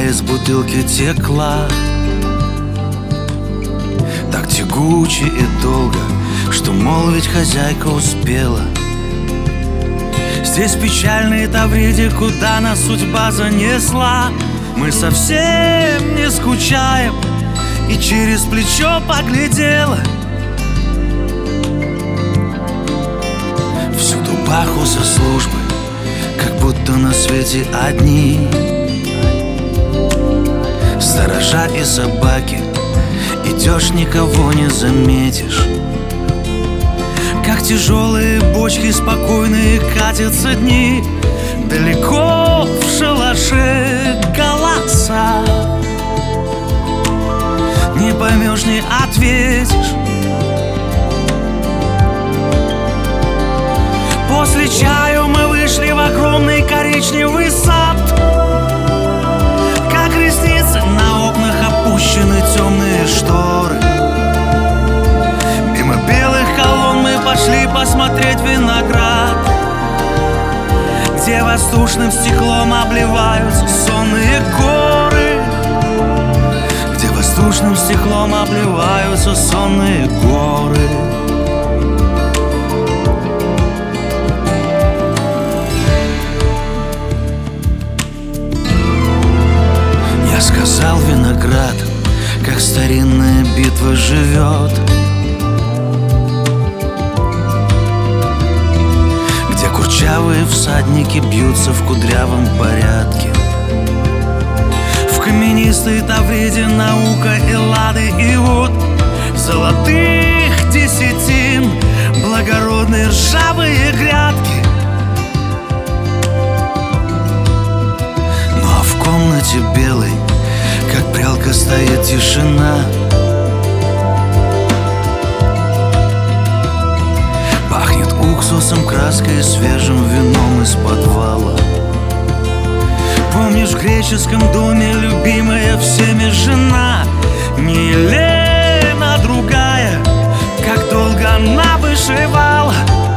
из бутылки текла, так тягуче и долго, что молвить хозяйка успела. Здесь печальный Тавриде, куда нас судьба занесла. Мы совсем не скучаем, и через плечо поглядела. Всюду бахусы службы, как будто на свете одни. Сторожа и собаки, идешь, никого не заметишь. Как тяжелые бочки спокойные катятся дни. Далеко в шалаше голоса, не поймешь, не ответишь. После чаю мы вышли в огромный коричневый сад. Как ресницы на окнах опущены темные шторы. Мимо белых колонн мы пошли посмотреть виноград, где воздушным стеклом обливаются сонные горы. Где воздушным стеклом обливаются сонные горы. Я сказал, виноград, как старинная битва живет, где курчавые всадники бьются в кудрявом порядке. В каменистой Тавриде наука и лады и вот золотых десятин благородные ржавые грядки. Ну а в комнате белой, как прялка, стоит тишина. Пахнет уксусом, краской и свежим вином из подвала. Помнишь, в греческом доме любимая всеми жена, не Елена другая, как долго она вышивала.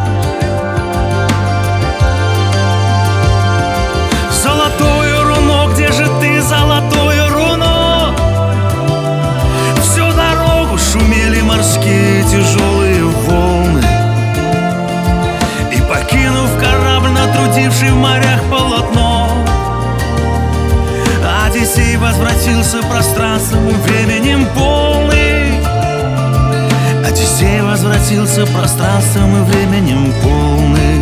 Золотое руно, где же ты, золотое руно? Всю дорогу шумели морские тяжелые волны, и, покинув корабль, натрудивший в морях полотно, Одиссей возвратился пространством и временем полный. Одиссей возвратился пространством и временем полный.